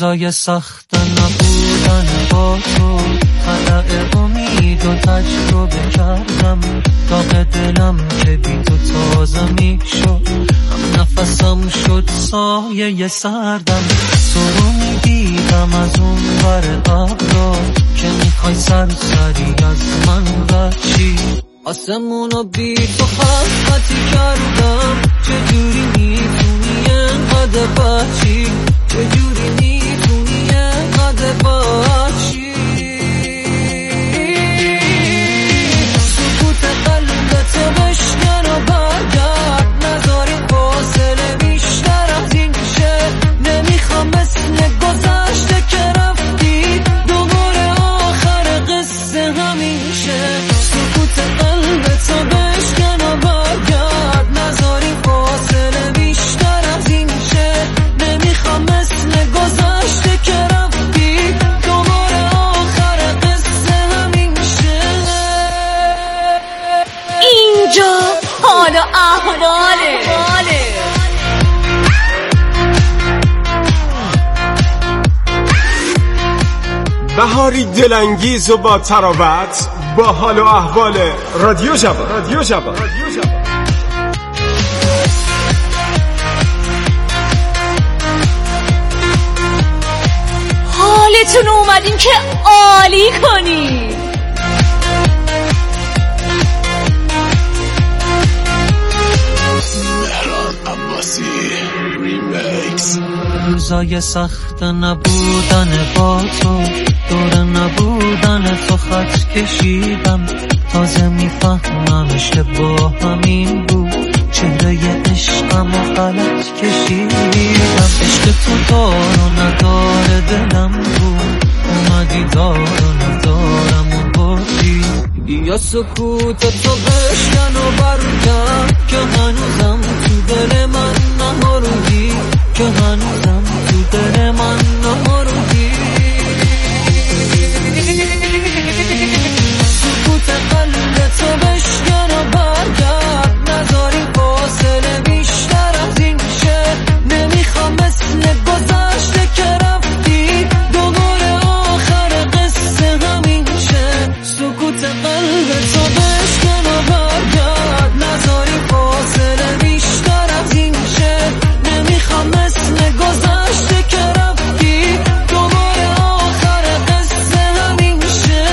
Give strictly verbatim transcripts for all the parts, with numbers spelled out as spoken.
روزای سخت نبودن با تو، خلق امید و تجربه کردم، داغ دلم که بی تو تازه می شد، هم نفسم شد سایه سردم. تو رو می دیدم از اون ور ابرا که میخوای سرسری از من بچی، آسمونو بی تو خطی کردم. چجوری میتونی انقدر بچی، چجوری میتونی انقدر بچی، سکوت قلبتو بشکن و برگرد، نذاری فاصله بیشتر از این شه، نمیخوام مثل گذشته که رفتی دوباره آخر قصه همین شه، سکوت قلبتو بشکن و برگرد، نذاری فاصله بیشتر از این شه، نمیخوام مثل گذشته که رفتی دوباره آخر قصه همین شه. اینجا حال و احواله بهاری دلانگیز و با تراوت، با حال و احوال رادیو جوان. رادیو جوان حالتون اومدین که عالی کنی. روزای سخت نبودن با تو، دور نبودن تو خط کشیدم، تازه میفهمم اشتباه همین بود، چهره عشقم و غلط کشیدم، عشق تو دار و نداره دلم بود، اومدی دار و ندارم و بردی، یا سکوت تو بشکن و برگرد که هنوزم تو دل من نماروندی، که هنوزم تو دل من نماروندی، سکوت قلبتو بشکن و برگرد، نذاری فاصله بیشتر از این شه، نمیخوام مثل گذشته که رفتی دوباره آخر قصه همین شه، سکوت قلبتو بشکن و برگرد، نذاری فاصله بیشتر از این شه، نمیخوام مثل گذشته که رفتی دوباره آخر قصه همین شه.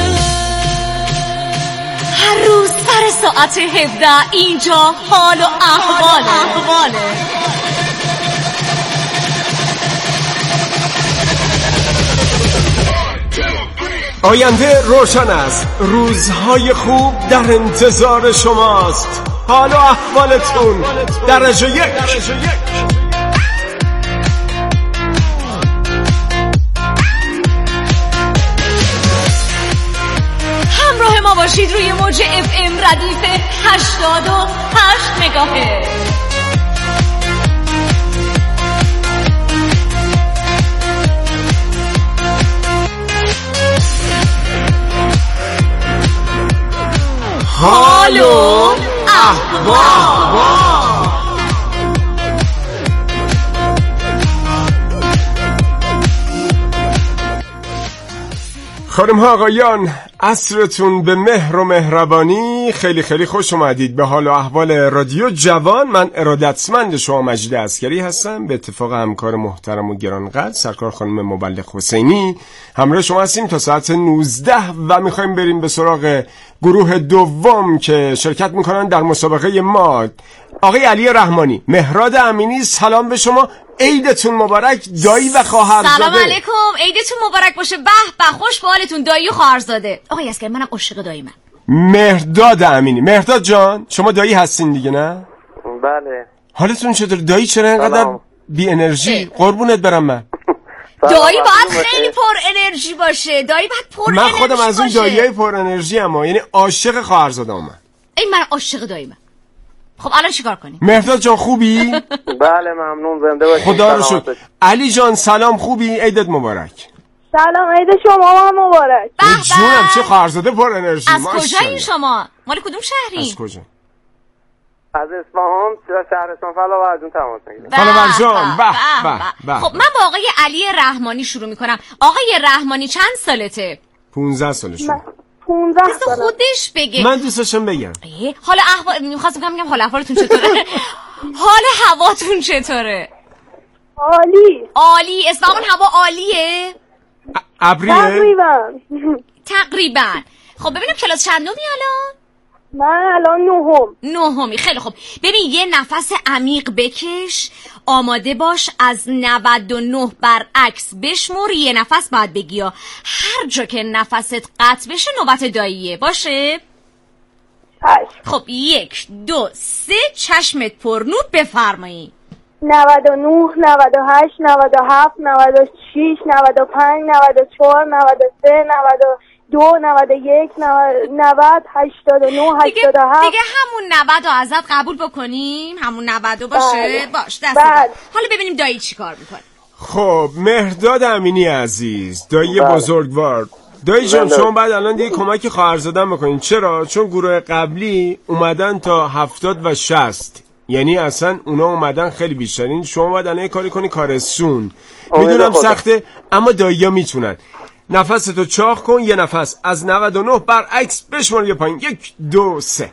هر روز سر ساعت هفده اینجا حال و احواله. آینده روشن است، روزهای خوب در انتظار شماست، حال و احوالتون درجه یک. همراه ما باشید روی موج اف ام ردیف هشتاد و هشت مگاهرتز. حال و احوال. خانم ها آقایان، عصرتون به مهر و مهربانی. خیلی خیلی خوش اومدید به حال و احوال رادیو جوان. من ارادتمند شما مجید عسکری هستم، به اتفاق همکار محترم و گرانقدر سرکار خانم مبلغ حسینی همراه شما هستیم تا ساعت نوزده و میخوایم بریم به سراغ گروه دوم که شرکت میکنن در مسابقه ما. آقای علی رحمانی، مهراد امینی، سلام به شما، عیدتون مبارک دایی و خواهرزاده. سلام علیکم، عیدتون مبارک باشه. به به، خوش به حالتون دایی و خواهرزاده. آقای عسکری، منم عاشق دایی من. مهرداد امینی. مهرداد جان، شما دایی هستین دیگه نه؟ بله. حالتون چطور؟ دایی چرا اینقدر بی انرژی؟ قربونت برم من. دایی باید خیلی پر انرژی باشه. دایی باید پر من انرژی باشه. من خودم از اون داییای پر انرژی ام، یعنی عاشق خواهرزاده ام. ای من عاشق دایی من. خب الان چیکار کنیم؟ مهرداد جان خوبی؟ بله ممنون، زنده باشید. خدا رو شکر. علی جان سلام، خوبی؟ عیدت مبارک. سلام، عید شما هم مبارک. جونم چه خواهرزاده پر انرژی. از کجا این شما؟ مال کدوم شهری؟ از کجا؟ از اصفهان شهرستان فلاورجان تماس میگیرم. فلاورجان به به به. خب من با آقای علی رحمانی شروع میکنم. آقای رحمانی چند سالته؟ پونزده سالشه. پونزده بس سالم. خودش بگه. من دوست داشتم بگم حالا احوال میخواستم بگم حال احوالتون چطوره؟ حال هواتون چطوره؟ عالی. عالی. اصفهان هوا عالیه؟ ابریه؟ تقریبا. تقریبا. خب ببینم کلاس چندمی الان؟ من الان نهم. نهمی. خیلی خوب. ببین یه نفس عمیق بکش، آماده باش، از نود و نه برعکس بشمر، یه نفس باید بگی. هر جا که نفست قطع بشه نوبت داییه. باشه؟ چشم. خب یک دو سه، چشمت پر نور، بفرمایید. نود و نه، نود و هشت، نود و هفت، نود و شش، نود و پنج، نود و چهار، نود و سه، نود و دو، نود و یک، نود، هشتاد و نه، هشتاد و هفت. دیگه همون نود رو ازت قبول بکنیم؟ همون نود باشه؟ بله. باش دست بله. بله. حالا ببینیم دایی چی کار میکنه. خب مهرداد امینی عزیز، دایی بله. بزرگوار، دایی جان بله. شما بعد الان دیگه کمک خواهرزادم بکنین. چرا؟ چون گروه قبلی اومدن تا هفتاد و شصت، یعنی اصلا اونا اومدن خیلی بیشترین. شما باید الان کاری کنی کارستون. میدونم سخته اما دایی‌ها میتونن. نفستو چاق کن، یه نفس از نود و نه برعکس بشمار یه پایین. یک دو سه.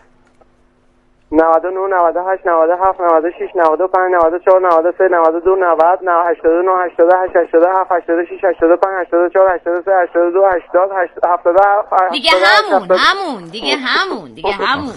نود و نه، نود و هشت، نود و هفت، نود و شش، نود و پنج، نود و چهار، نود و سه، نود و دو، نود، هشتاد و نه، هشتاد و هشت، هشتاد و هفت، هشتاد و شش، هشتاد و پنج، هشتاد و چهار، هشتاد و سه، هشتاد و دو، هشتاد، هفتاد و هفت. دیگه همون همون دیگه همون دیگه همون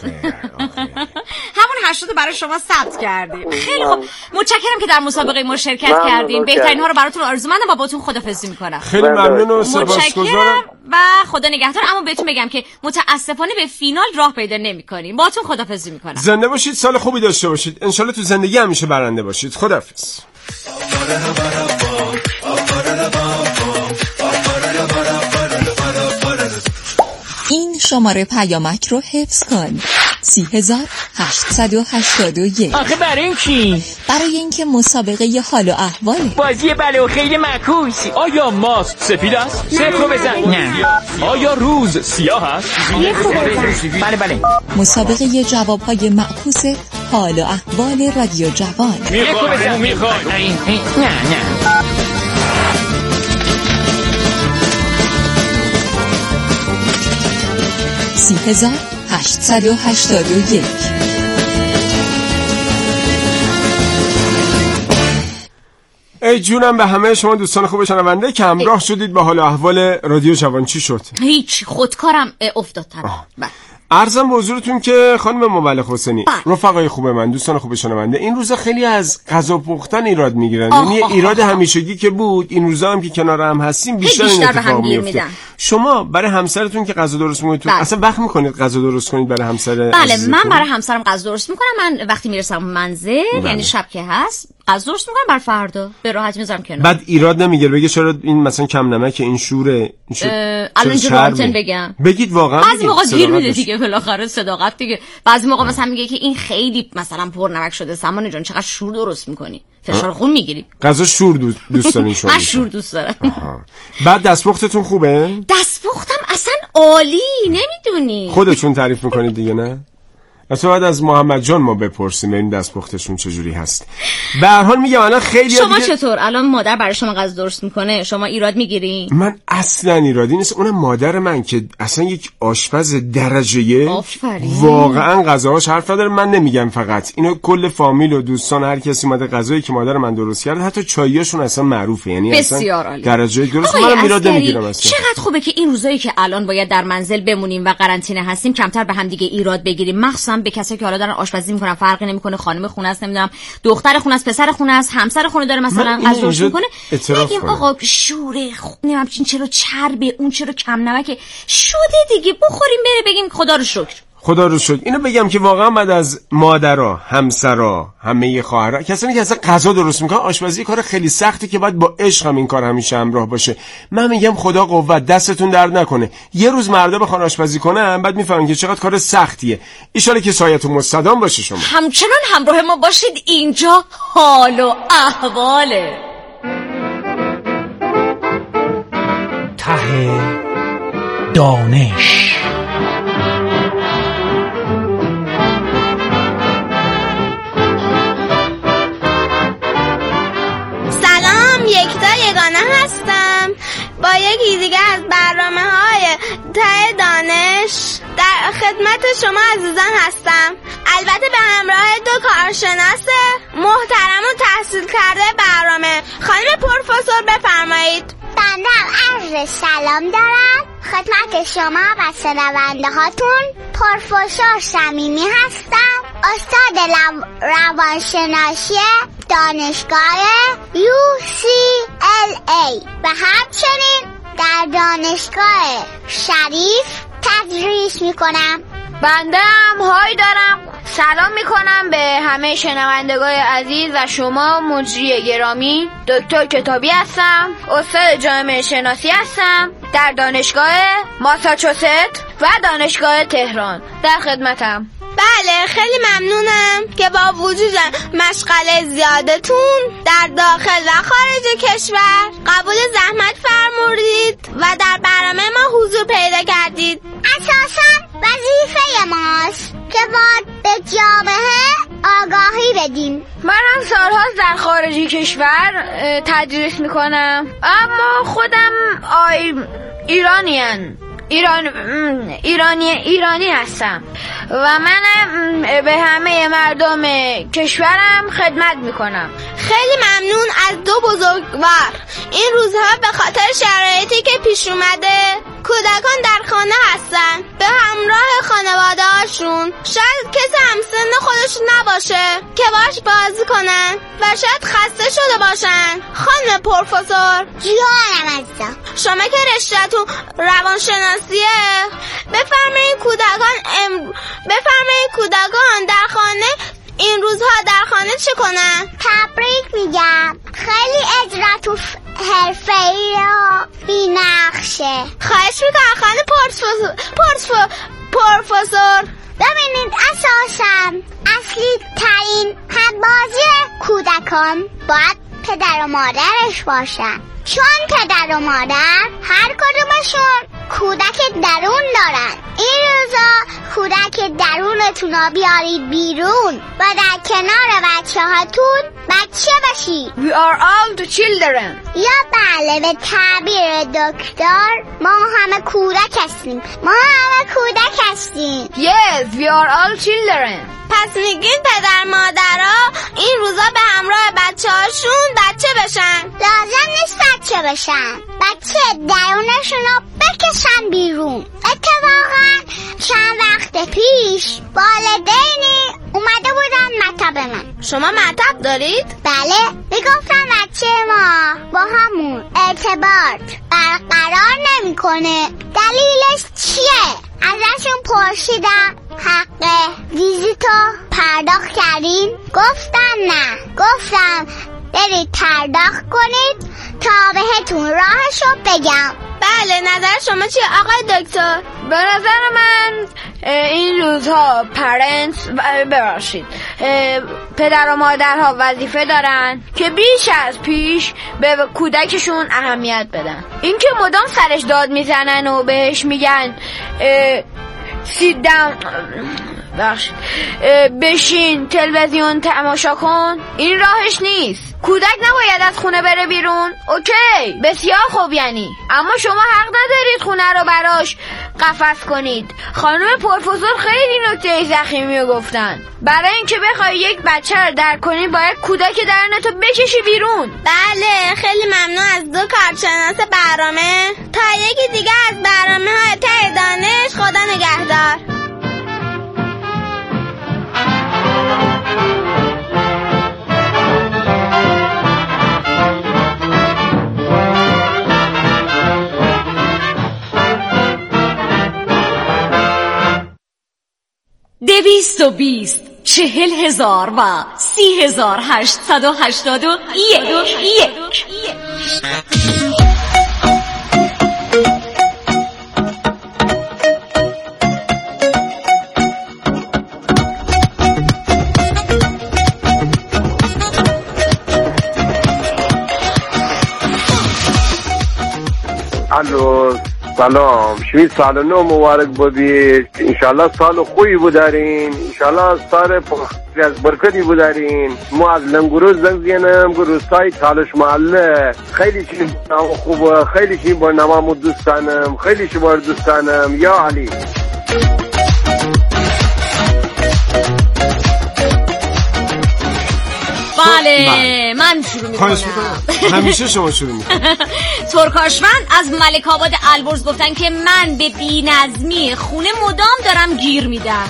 همون هشتاد رو برای شما ثبت کردیم. خیلی خوب، متشکرم که در مسابقه ما شرکت کردیم. بهترین ها رو براتون آرزومندم و باهاتون خدافظی میکنم. خیلی ممنون و سپاسگزارم متشکرم و خدا نگهدار. اما بهتون بگم که متاسفانه به فینال راه پیدا نمی‌کنیم. باهاتون خدافظی میکنم. زنده باشید، سال خوبی داشته باشید، انشالله تو زندگی همیشه برنده باشید. خداحافظ. این شماره پیامک رو حفظ کن. سی هزار هشتصد و هشتاد و یک. آخه برای این چی؟ برای اینکه مسابقه ی حال و احواله. بازی بله و خیلی معکوس. آیا ماست سفید است؟ صفر بزن. نه. آیا روز سیاه است؟ بله بله. مسابقه ی جوابهای معکوس حال و احوال رادیو جوان. میخوام میخوام. نه نه. سی هزار هشتصد و هشتاد و یک. ای جونم به همه شما دوستان خوب شنونده که همراه شدید با حال و احوال رادیو جوان. چی شد؟ هیچ، خودکارم افتاد طرف. عرضم به حضورتون که خانم مبلغ حسینی، بله. رفقای خوب من، دوستان خوب شنونده، این روزا خیلی از غذا پختن ایراد میگیرن. یعنی ایراد همیشگی که بود، این روزا هم که کنار هم هستیم بیشتر این اتفاق میفته. شما برای همسرتون که غذا درست میکنید، بله. اصلا وقت میکنید غذا درست کنید برای همسر؟ بله، من برای همسرم غذا درست میکنم. من وقتی میرسم منزل، بله. یعنی شب که هست، غذا درست میکنم بر فردا به راحتی میذارم کنار. بعد ایراد نمیگیره بگه چرا این مثلا کم نمک، این شوره، این الان اینجا رامتن بگم. بگید واقعا. بعضی موقع گیر میده دیگه، بالاخره صداقت دیگه. بعضی موقع مثلا میگه که این خیلی مثلا پر نمک شده، سامان جان چقدر شور درست میکنی، فشار خون میگیری. غذا شور دوست دوست دارین شما؟ من شور دوست دارم. بعد دستپختتون خوبه؟ دستپختم اصلا عالی، نمیدونی. خودتون تعریف میکنید دیگه نه؟ اصلا باید از محمد جان ما بپرسیم این دستپختشون چجوری هست. به هر حال میگم الان خیلی شما دیگه... چطور الان مادر برای شما غذا درست میکنه، شما ایراد میگیرین؟ من اصلا ایرادی نیست. اونم مادر من که اصلا یک آشپز درجه یک، واقعا غذاهاش حرف نداره. من نمیگم فقط اینو، کل فامیل و دوستان هر کسی اومده غذایی که مادر من درست کرده، حتی چاییاشون اصلا معروفه، یعنی بسیار اصلا درجه یک درست. منم ایراد نمیگیرم اصلا. چقدر خوبه که این روزایی که الان باید در منزل بمونیم و قرنطینه هستیم کمتر به هم دیگه ایراد بگیریم، مخصوصا به کسایی که حالا دارن آشپزی میکنن. فرقی نمیکنه خانم خونه است، نمیدونم دختر خونه است، پسر خونه است، همسر خونه داره مثلا غذا درست میکنه، میگیم آقا شوره، نمیدونم چرا چربه، اون چرا کم نمکه، شده دیگه بخوریم بره بگیم خدا رو شکر. خدا رو شکر. اینو بگم که واقعا بعد از مادرها، همسرها، همه خواهرها، کسانی که اصلا غذا درست میکنن، آشپزی کار خیلی سختی که باید با عشق هم این کار همیشه همراه باشه. من میگم خدا قوت، دستتون درد نکنه. یه روز مردا بخوان آشپزی کنن، بعد میفهمن که چقدر کار سختیه. ان شاءالله که سایتون مستدام باشه. شما همچنان همراه ما باشید. اینجا حال و احواله. ته دانش. دانش در خدمت شما عزیزان هستم. البته به همراه دو کارشناس محترم و تحصیل کرده برنامه. خانم پروفسور بفرمایید. بنده عرض سلام دارم خدمت شما و شنونده هاتون. پروفسور صمیمی هستم، استاد روانشناسی دانشگاه یو سی ال ای و همچنین در دانشگاه شریف تدریس میکنم. بنده هم های دارم. سلام میکنم به همه شنوندگان عزیز و شما مجری گرامی. دکتر کتابی هستم، استاد جامعه شناسی هستم در دانشگاه ماساچوست و دانشگاه تهران. در خدمتم. بله خیلی ممنونم که با وجود مشغله زیادتون در داخل و خارج کشور قبول زحمت فرمودید و در برنامه ما حضور پیدا کردید. اساساً وظیفه ماست که باید به جامعه آگاهی بدیم. من هم سالهاست در خارج کشور تدریس میکنم، اما خودم آی ایرانیان ایران ایرانی ایرانی هستم و من به همه مردم کشورم خدمت میکنم. خیلی ممنون از دو بزرگوار. این روزها به خاطر شرایطی که پیش اومده کودکان در خانه هستن به همراه خانواده هاشون. شاید کسی همسن خودش نباشه که باش بازی کنن و شاید خسته شده باشن. خانم پروفسور جانم عزیزم، شما که رشته‌تون روانشناسیه، بفرمایید کودکان ام... بفرمایید کودکان در خانه این روزها در خانه چه کنن؟ تبریک میگم، خیلی اجراتو حرفه‌ای و بی‌نقشه. خواهش میکنم خانم پروفسور پروفسور پروفسور ببینید اساساً اصلی ترین همبازی کودکان باید پدر و مادرش باشن، چون پدر و مادر هر کدومشون کودک درون دارن. این روزا کودک درونتون رو بیارید بیرون و در کنار بچه هاتون بچه باشید. We are all the children. یا بله، به تعبیر دکتر ما همه کودک هستیم. ما همه کودک هستیم. Yes, we are all children. پس میگین پدر مادرها این روزا به همراه بچه هاشون بچه بشن. لازم نیست بچه بشن، بچه درونشون رو بکشن بیرون. اتفاقا چند وقت پیش والدینی اومده بودن مطب من. شما مطب دارید؟ بله، میگفتن بچه ما با همون ارتباط برقرار نمیکنه. دلیلش چیه؟ ازشون پرسیدم حق ویزیتو پرداخت کردین؟ گفتن نه. گفتم برید پرداخت کنید تا بهتون راهشو بگم. بله، نظر شما چیه آقای دکتر؟ به نظر من این روزها پرنتس ببخشید پدر و مادرها وظیفه دارن که بیش از پیش به کودکشون اهمیت بدن. اینکه مدام سرش داد میزنن و بهش میگن سید داون بخشید بشین تلویزیون تماشا کن، این راهش نیست. کودک نباید از خونه بره بیرون. اوکی، بسیار خوب یعنی، اما شما حق ندارید خونه رو براش قفس کنید. خانم پروفسور خیلی نکته ضخیمی گفتن. برای اینکه بخوای یک بچه رو درک کنی باید کودک درونتو بکشی بیرون. بله، خیلی ممنون از دو کارشناس برنامه. تا یکی دیگه از برنامه های ته دانش. خدا نگهدار. دویست و بیست چهل هزار و سی هزار هشتصد و هشتاد و یک. الو، سلام، شوید سال نو مبارک بودی. انشالله سال خوبی بودارین، انشالله سال پر از برکتی بودارین. ما از لنگروز زنگ زینم گروستای تالش محله. خیلی چی برنامه خوبه، خیلی چی برنامه دوستانم، خیلی چی بار دوستانم. یا علی بله من شروع میکنم. همیشه شما شروع میکنم. ترکاشوند از ملک آباد البرز گفتن که من به بی‌نظمی خونه مدام دارم گیر میدم.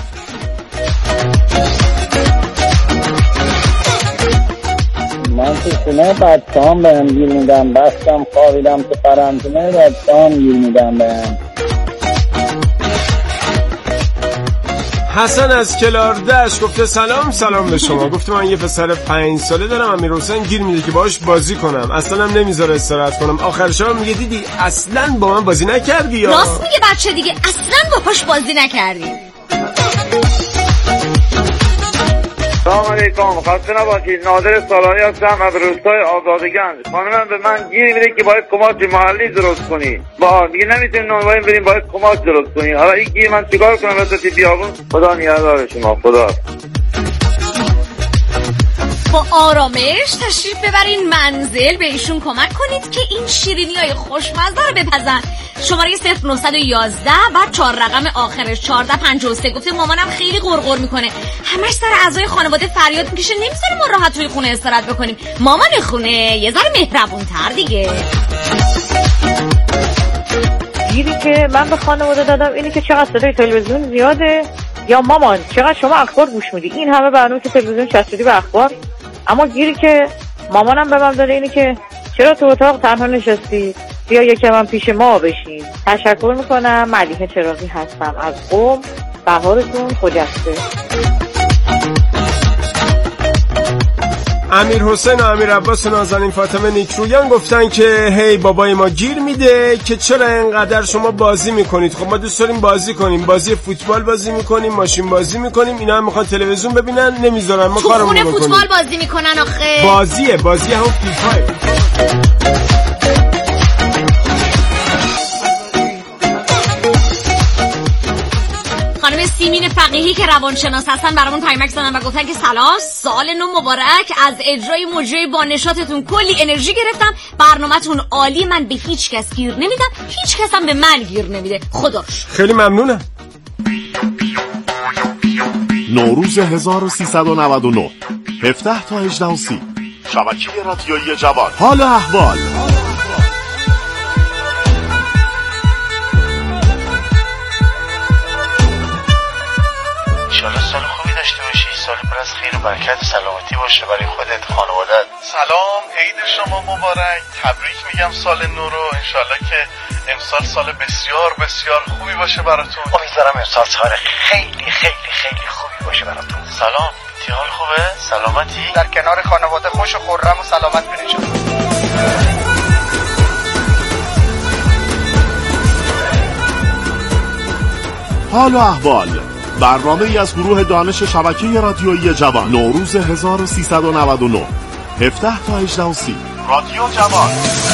من تو خونه بچه هم بهم گیر میدم، بستم خوابیدم تو قرنطینه بچه هم گیر میدم بهم. حسن از کلاردش گفته سلام سلام به شما. گفته من یه پسر پنج ساله دارم، امیرحسین گیر میده که باهاش بازی کنم، اصلا هم نمیذاره استراحت کنم. آخر شب میگه دیدی اصلا با من بازی نکردی. یا راست میگه بچه دیگه، اصلا باهاش بازی نکردی. سلام علیکم، خسته نباشید. نادر سالاری هستم از روستای آزادگان. خانمم به من گیر میده که باید کماچ محلی درست کنی. با دیگه نمیتونیم نونوایی بریم، باید کماچ درست کنی. حالا این گیر من چیکار کنم وسط بیابون؟ خدا نگهدار شما. خدا با آرامش تشریف ببرین منزل، به ایشون کمک کنید که این شیرینی‌های خوشمزه رو بپزن. شماره صفر نه یک یک بعد چهار رقم آخرش چهارده پنجاه و سه. گفته مامانم خیلی غرغر میکنه، همش سر اعضای خانواده فریاد میکشه، نمیذاره ما راحت توی خونه استراحت بکنیم. مامان خونه یه ذره مهربون‌تر دیگه. گیری که من به خانواده دادم اینه که چقدر صدای تلویزیون زیاده، یا مامان چقدر شما اخبار گوش میدی، این همه برنامه که تلویزیون چسبیدی به اخبار. اما گیری که مامانم به من داده اینه که چرا تو اتاق تنها نشستی، بیا یکم هم پیش ما بشین. تشکر میکنم. ملیحه چراغی هستم از قم. بهارتون خجسته. امیر حسین و امیر عباس و نازنین فاطمه نیکرویان گفتن که هی بابای ما گیر میده که چرا اینقدر شما بازی میکنید. خب ما دوست داریم بازی کنیم، بازی فوتبال بازی میکنیم، ماشین بازی میکنیم، اینا هم میخوان تلویزیون ببینن، نمیذارن ما کارمون بکنیم. تو خونه فوتبال بازی میکنن آخه. بازیه بازی هم فیفا. خانم سیمین فقیهی که روانشناس هستن برامون پیامک زدن و گفتن که سلام، سال نو مبارک. از اجرای مجری با نشاطتون کلی انرژی گرفتم، برنامه‌تون عالی، من به هیچ کس گیر نمیدم، هیچ کس هم به من گیر نمیده. خدا رو شکر. خیلی ممنونم. نوروز هزار و سیصد و نود و نه، هفده تا هجده و سی، شبکه رادیویی جوان. حال و احوال. انشالله سال خوبی داشته باشی، سال پر از خیر و برکت و سلامتی باشه برای خودت، خانوادت. سلام، عید شما مبارک. تبریک میگم سال نو رو. انشالله که امسال سال بسیار بسیار خوبی باشه براتون. امیدوارم امسال سال خیلی خیلی خیلی خوبی باشه براتون. سلام، تیحال خوبه؟ سلامتی؟ در کنار خانواده خوش و خرم و سلامت بینید. حال و احوال، برنامه ای از گروه دانش شبکه رادیویی جوان. نوروز هزار و سیصد و نود و نه، هفده تا هجده و سی، رادیو جوان.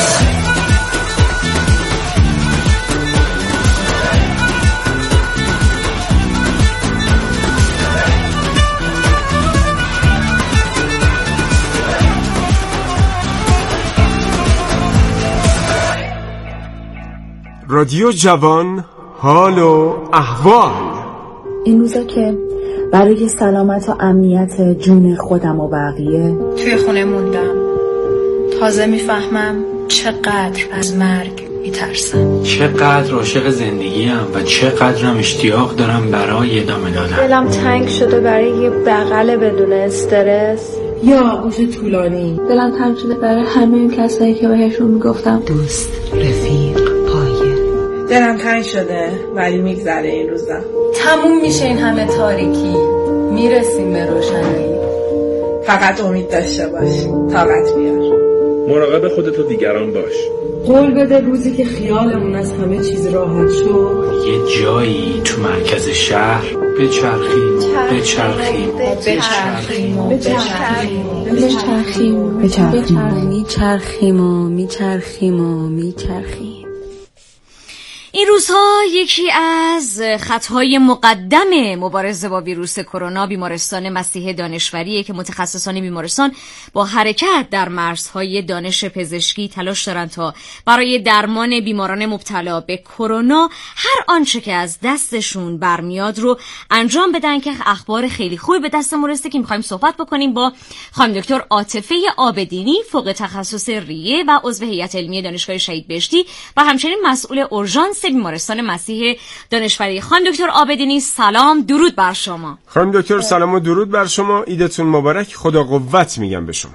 رادیو جوان، حال و احوال. این روزا که برای سلامت و امنیت جون خودم و بقیه توی خونه موندم، تازه میفهمم چقدر از مرگ میترسم، چقدر عاشق زندگیم و چقدرم اشتیاق دارم برای ادامه دادن. دلم تنگ شده برای یه بغل بدون استرس یا آغوش طولانی. دلم تنگ شده برای همه کسایی که بهشون میگفتم دوست، رفیق، پایه. دلم تنگ شده ولی میگذره این روزا. تموم میشه این همه تاریکی، میرسیم به روشنایی. فقط امید داشته باش، طاقت بیار. مراقب خودت و دیگران باش. قول بده روزی که خیالمون از همه چیز راحت شد یه جایی تو مرکز شهر بچرخیم بچرخیم بچرخیم بچرخیم بچرخیم بچرخیم میچرخیم و میچرخیم و میچرخیم. این روزها یکی از خطهای مقدم مبارزه با ویروس کرونا بیمارستان مسیح دانشوریه که متخصصان بیمارستان با حرکت در مرزهای دانش پزشکی تلاش دارن تا برای درمان بیماران مبتلا به کرونا هر آنچه که از دستشون برمیاد رو انجام بدن که اخبار خیلی خوبی به دستمون رسیده که می‌خوایم صحبت بکنیم با خانم دکتر عاطفه عابدینی، فوق تخصص ریه و عضو هیئت علمی دانشگاه شهید بهشتی و همچنین مسئول اورژانس بیمارستان مسیح دانشوری. خانم دکتر عابدینی سلام، درود بر شما. خانم دکتر سلام و درود بر شما، عیدتون مبارک، خدا قوت میگم به شما.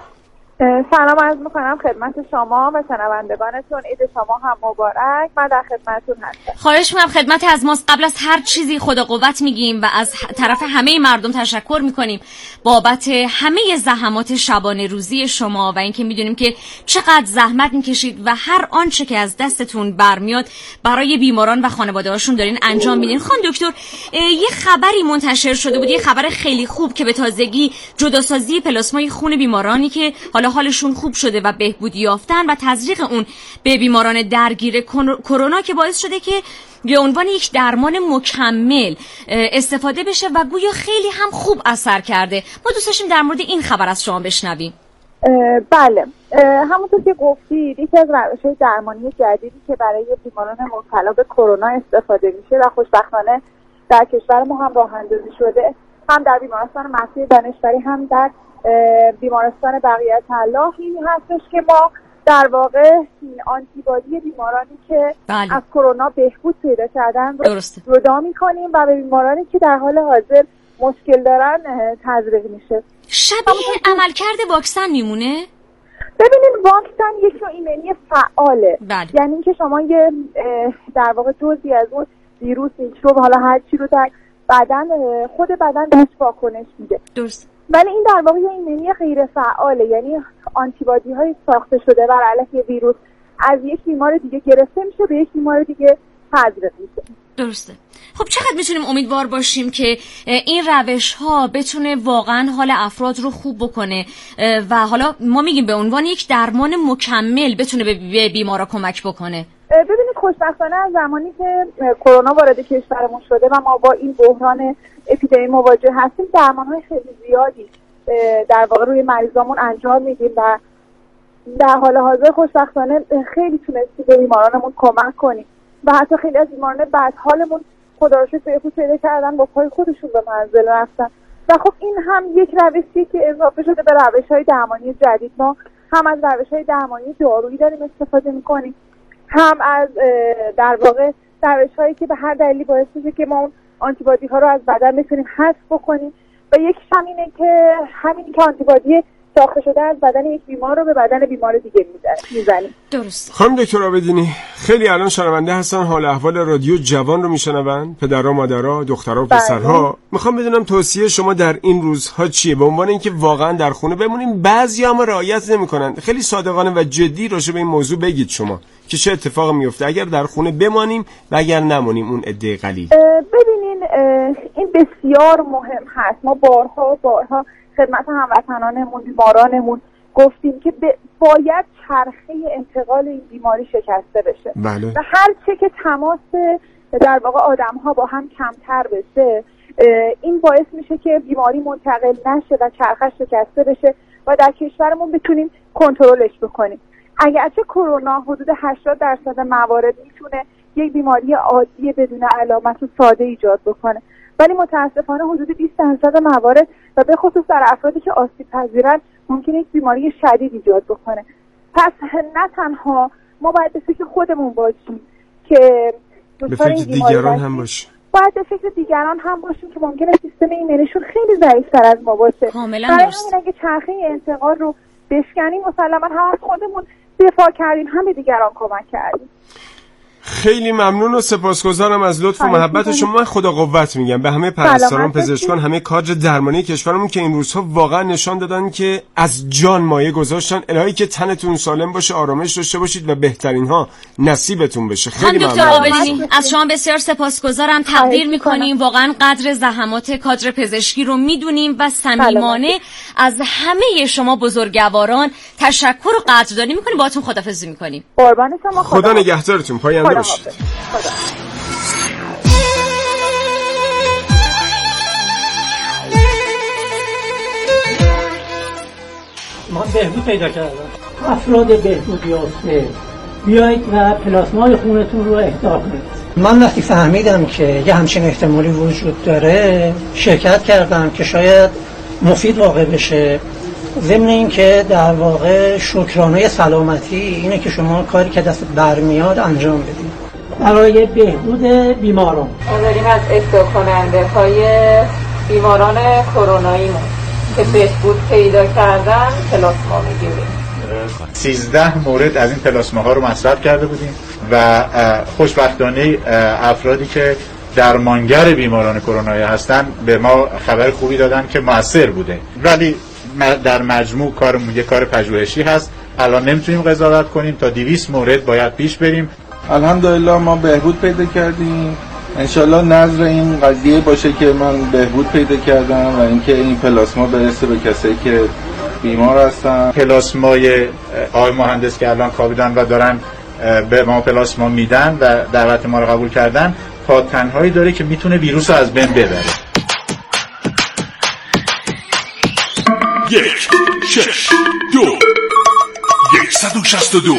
سلام عرض میکنم خدمت شما و شنوندگانتون، عید شما هم مبارک. من در خدمتتون هستم. خواهش میکنم خدمت از ماست. قبل از هر چیزی خدا قوت میگیم و از طرف همه مردم تشکر میکنیم بابت همه زحمات شبانه روزی شما و اینکه میدونیم که چقدر زحمت میکشید و هر آنچه که از دستتون برمیاد برای بیماران و خانواده هاشون دارین انجام میدین. خانم دکتر، یه خبری منتشر شده بود، یه خبر خیلی خوب که به تازگی جداسازی پلاسمای خون بیمارانی که حالا حالشون خوب شده و بهبودی یافتن و تزریق اون به بیماران درگیر کرونا که باعث شده که به عنوان یک درمان مکمل استفاده بشه و گویا خیلی هم خوب اثر کرده. ما دوست داشتیم در مورد این خبر از شما بشنویم. بله، همونطور که گفتید یکی از روش‌های درمانی جدیدی که برای بیماران مبتلا به کرونا استفاده میشه و خوشبختانه در کشور ما هم راه اندازی شده، هم در بیمارستان مسیح دانشوری هم در بیمارستان بقیت الله، این هستش که ما در واقع آنتیبادی بیمارانی که بله. از کرونا بهبود پیدا کردن رو جدا می‌کنیم و به بیمارانی که در حال حاضر مشکل دارن تزریق میشه. شبیه عملکرد واکسن میمونه؟ ببینید واکسن یک نوع ایمنی فعاله، بله. یعنی اینکه شما یه در واقع دوزی از اون ویروس میکروب حالا هر چی رو در بدن خود بدن بهش واکنش میده. درست. ولی این در واقع یه ایمنی غیر فعاله، یعنی آنتیبادی های ساخته شده بر علیه ویروس از یک بیمار دیگه گرفته میشه به یک بیمار دیگه تزریق میشه. درسته. خب چقدر میتونیم امیدوار باشیم که این روش ها بتونه واقعا حال افراد رو خوب بکنه و حالا ما میگیم به عنوان یک درمان مکمل بتونه به بیمارا کمک بکنه؟ ببینید خوشبختانه از زمانی که کرونا وارد کشورمون شده و ما با این بحران اپیدمی مواجه هستیم درمان‌های خیلی زیادی در واقع روی مریضامون انجام میدیم و در حال حاضر خوشبختانه خیلی تونستیم به بیمارانمون کمک کنیم و حتی خیلی از بیماران بعد حالمون خدا رو شکر بهبود پیدا کردن، با پای خودشون به منزل رفتن و خب این هم یک روشی که اضافه شده به روش‌های درمانی جدید. ما هم از روش‌های درمانی دارویی داریم استفاده می‌کنیم، هم از در واقع روش‌هایی که به هر دلیلی باعث میشه که ما اون آنتیبادی ها رو از بدن بتونیم حذف بکنیم و یکیش هم اینه که همینی که آنتیبادی ساخته شده از بدن یک بیمار رو به بدن بیمار دیگه میزنیم. درست. خانم دکتر عابدینی، خیلی الان شنونده هستن حال احوال رادیو جوان رو میشنون، پدرها، مادرها، دخترها و پسرها. میخوام بدونم توصیه شما در این روزها چیه به عنوان اینکه واقعا در خونه بمونیم؟ بعضیا هم رعایت نمیکنن. خیلی صادقانه و جدی راجع به این موضوع بگید شما که چه اتفاقی میفته اگر در خونه بمانیم و اگر نمونیم اون عده قلیل. ببینین این بسیار مهم هست. ما بارها و بارها خدمت هموطنانمون، بیمارانمون گفتیم که باید چرخه انتقال این بیماری شکسته بشه. بله. و هر چه که تماس در واقع آدم‌ها با هم کمتر بشه این باعث میشه که بیماری منتقل نشه و چرخش شکسته بشه و در کشورمون بتونیم کنترلش بکنیم. اگرچه کرونا حدود هشتاد درصد موارد میتونه یک بیماری عادی بدون علامت و ساده ایجاد بکنه، ولی متاسفانه حدود بیست درصد موارد و به خصوص در افرادی که آسیب پذیرن ممکنه یک بیماری شدید ایجاد بکنه. پس نه تنها ما باید به فکر خودمون باشیم که به فکر دیگران هم باشیم، باید به فکر دیگران هم باشیم که ممکنه سیستم ایمنیشون خیلی ضعیف‌تر از ما باشه. کاملا درست. برای اگه چرخه انتقال رو بشکنیم مسلماً هم از خودمون دفاع کردیم هم به دیگران کمک کردیم. خیلی ممنون و سپاسگزارم از لطف و محبت شما. من خدا قوت میگم به همه پرستاران، پزشکان، همه کادر درمانی کشورمون که این روزها واقعا نشان دادن که از جان مایه گذاشتن. الهی که تنتون سالم باشه، آرامش داشته باشید و بهترین ها نصیبتون بشه. خیلی ممنون. دکتر عابدینی از شما بسیار سپاسگزارم، تقدیر میکنیم. واقعا قدر زحمات کادر پزشکی رو میدونیم و صمیمانه از همه شما بزرگواران تشکر و قدردانی میکنیم. باهاتون خداحافظی میکنیم. قربان شما. خدا نگهدارتون. پاینده باشید. خدا. ما بهبود پیدا کردم. افراد بهبود یافته بیایید و پلاسمای خونتون رو اهدا کنید. من وقتی فهمیدم که یه همچین احتمالی وجود داره شرکت کردم که شاید مفید واقع بشه. ضمن این که در واقع شکرانه سلامتی اینه که شما کاری که دست برمیاد انجام بدید برای بهبود بیماران. ما داریم از اهدا کننده های بیماران کروناییمون که بهبود پیدا کردن پلاسما میگیریم. سیزده مورد از این پلاسماها رو مصرف کرده بودیم و خوشبختانه افرادی که درمانگر بیماران کرونایی هستن به ما خبر خوبی دادن که مؤثر بوده، ولی در مجموع کارمون یه کار پژوهشی هست. الان نمیتونیم قضاوت کنیم، تا دویست مورد باید پیش بریم. الحمدلله ما بهبود پیدا کردیم. انشالله نظر این قضیه باشه که من بهبود پیدا کردم و اینکه این پلاسما برسه به کسایی که بیمار هستن. پلاسمای آقای مهندس که الان کاویدن و دارن به ما پلاسما میدن و دعوت ما رو قبول کردن، پادتنهایی داره که میتونه ویروس رو از بین ببره. یک شش دو یکصد و شصت و دو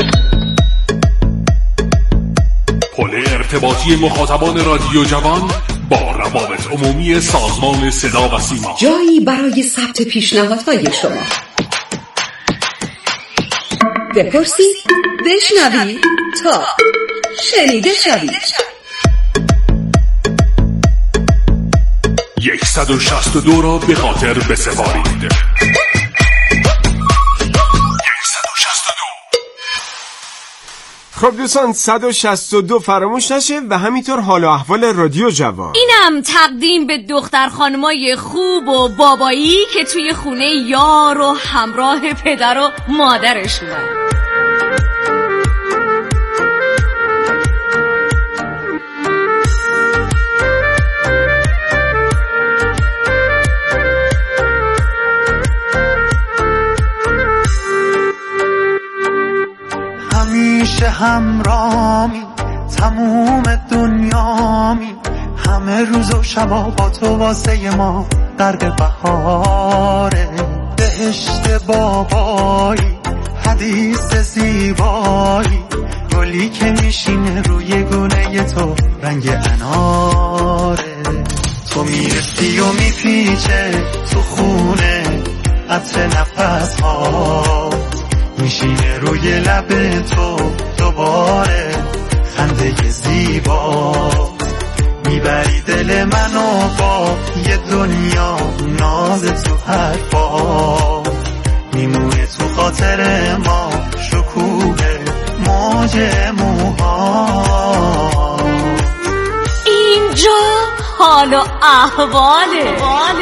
پل ارتباطی مخاطبان رادیو جوان با روابط عمومی سازمان صدا و سیما، جایی برای ثبت پیشنهادهای شما. بپرسید، بشنوید تا شنیده شوید. یکصد و شصت و دو را به خاطر بسپارید. خب دوستان، صد و شصت و دو فراموش نشه و همینطور حال و احوال رادیو جوان. اینم تقدیم به دختر خانمای خوب و بابایی که توی خونه یار و همراه پدر و مادرشونن. همیشه همرامی تموم دنیامی، همه روز و شبا با تو واسه ما غرق بهاره. بهشت بابایی حدیث زیبایی، گلی که میشینه روی گونه تو رنگ اناره. تو میرسی و میپیچه تو خونه عطر نفس ها، میشینه روی لب تو دوباره خنده زیبا. میبری دل منو با یه دنیا ناز تو حرفا، میمونه تو خاطر ما شکوه موج موها. اینجا حال و احواله.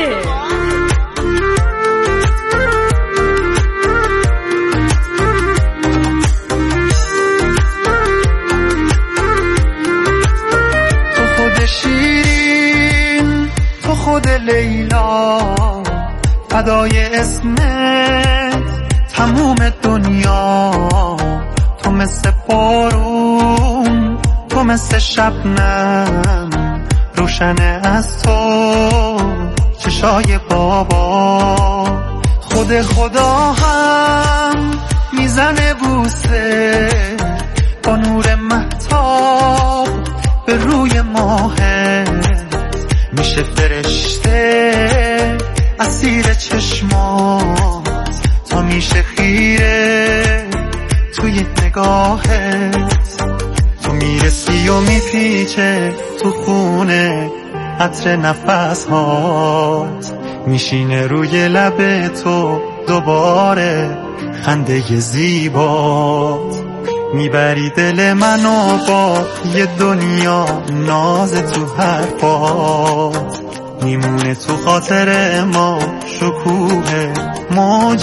شیرین تو خود لیلا، فدای اسمت تموم دنیا. تو مثل بارون، تو مثل شبنم، روشنه از تو چشای بابا. خود خدا هم میزنه بوسه با نور مهتاب به روی ماهه. میشه فرشته اسیر چشمات، تا میشه خیره توی نگاهت. تو میرسی و میپیچه تو خونه عطر نفس هات، میشینه روی لب تو دوباره خنده زیبات. میبری دل منو با یه دنیا ناز تو حرفات، میمونه تو خاطر ما شکوه موج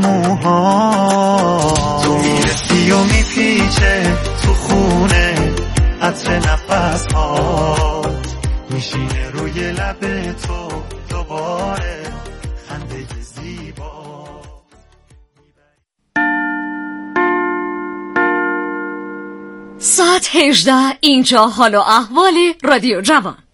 موها. تو میرسی و میپیچه تو خونه عطر نفس هات، میشینه روی لب تو دوباره خنده زیبا. ساعت ساعت هجده اینجا حال و احوال رادیو جوان.